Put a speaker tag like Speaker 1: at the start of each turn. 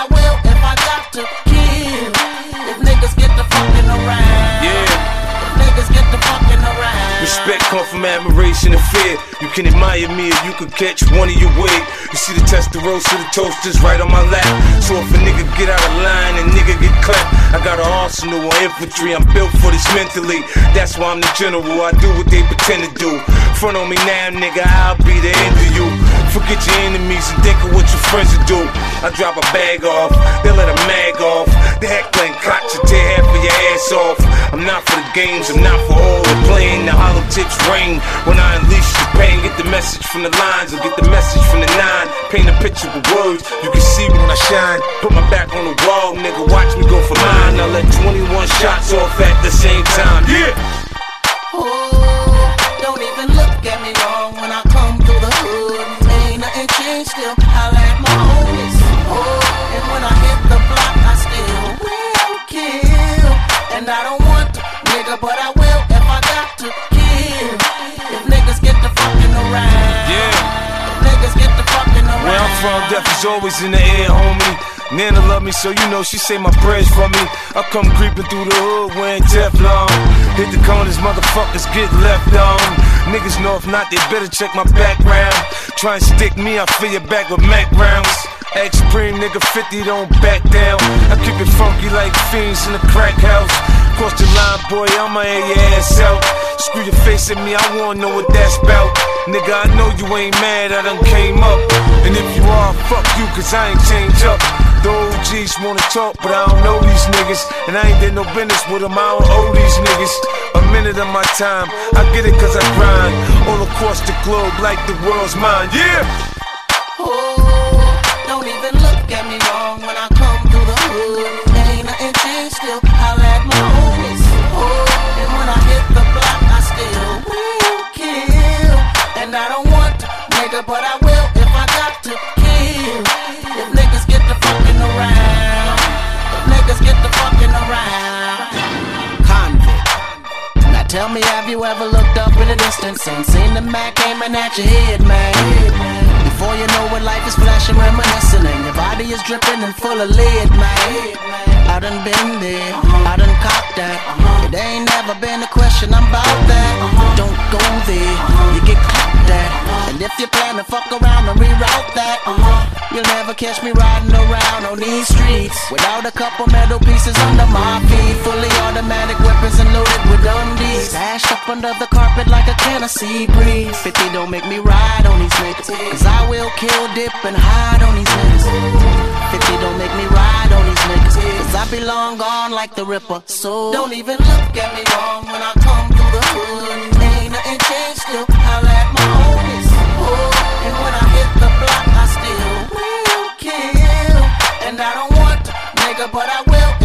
Speaker 1: I will if I got to kill. If niggas get to fucking around. If niggas get to fucking around.
Speaker 2: Respect come from admiration and fear. You can admire me or you can catch one of your wig. You see the Testarossa, the toasters right on my lap. So if a nigga get out of line and nigga get clapped, I got an arsenal of infantry. I'm built for this mentally. That's why I'm the general. I do what they pretend to do. Front on me now, nigga, I'll be the end of you. Forget your enemies and think of what your friends will do. I drop a bag off, they let a mag off. The heckling cock should tear half of your ass off. I'm not for the games, I'm not for all the playing. The hollow tips ring when I unleash the pain. Get the message from the lines or get the message from the nine. Paint a picture with words, you can see when I shine. Put my back on the wall, nigga, watch me go for mine. I let 21 shots off at the same time, yeah.
Speaker 1: Don't even look at me wrong when I come through the hood. Ain't nothing changed, still holla at my homies. And when I hit the block, I still will kill. And I don't want to, nigga, but I will if I got to kill. If niggas get to fucking around. If niggas get to fucking around.
Speaker 2: Where I'm from, death is always in the air, homie. Nana love me, so you know she say my prayers for me. I come creeping through the hood wearing Teflon. Hit the corners, motherfuckers get left on. Niggas know if not, they better check my background. Try and stick me, I fill your back with Mac rounds. X-Supreme, nigga, 50, don't back down. I keep it funky like fiends in the crack house. Cross the line, boy, I'ma air your ass out. Screw your face at me, I wanna know what that's about. Nigga, I know you ain't mad, I done came up. And if you are, fuck you, cause I ain't changed up. The OGs wanna talk, but I don't know these niggas. And I ain't did no business with them, I don't owe these niggas a minute of my time. I get it cause I grind all across the globe like the world's mine, yeah.
Speaker 1: Don't even look at me wrong when I come through the hood. Ain't nothing changed, still holla at my homies. And when I hit the block, I still will kill. And I don't want to, nigga, but I will if I got to kill. If niggas get to fucking around. If niggas get to fucking around. Convict. Now tell me, have you ever looked up in the distance and seen the Mac aiming at your head, man? Before you know it, life is flashing, reminiscing, and your body is dripping and full of lead, man. I done been there, I done copped that. It ain't never been a question, I'm about that. Don't go there, you get clapped at. And if you plan to fuck around and reroute that, you'll never catch me riding around on these streets without a couple metal pieces under my feet. Fully automatic weapons and loaded with undies, stashed up under the carpet like a can of sea breeze. 50 don't make me ride on these niggas, cause I will kill, dip, and hide on these niggas. 50 don't make me ride on these niggas, cause I be long gone like the Ripper. So don't even look at me wrong when I come through the hood. Ain't nothing changed, still holla at my homies. And when I hit the block, I still will kill. And I don't want to, nigga, but I will.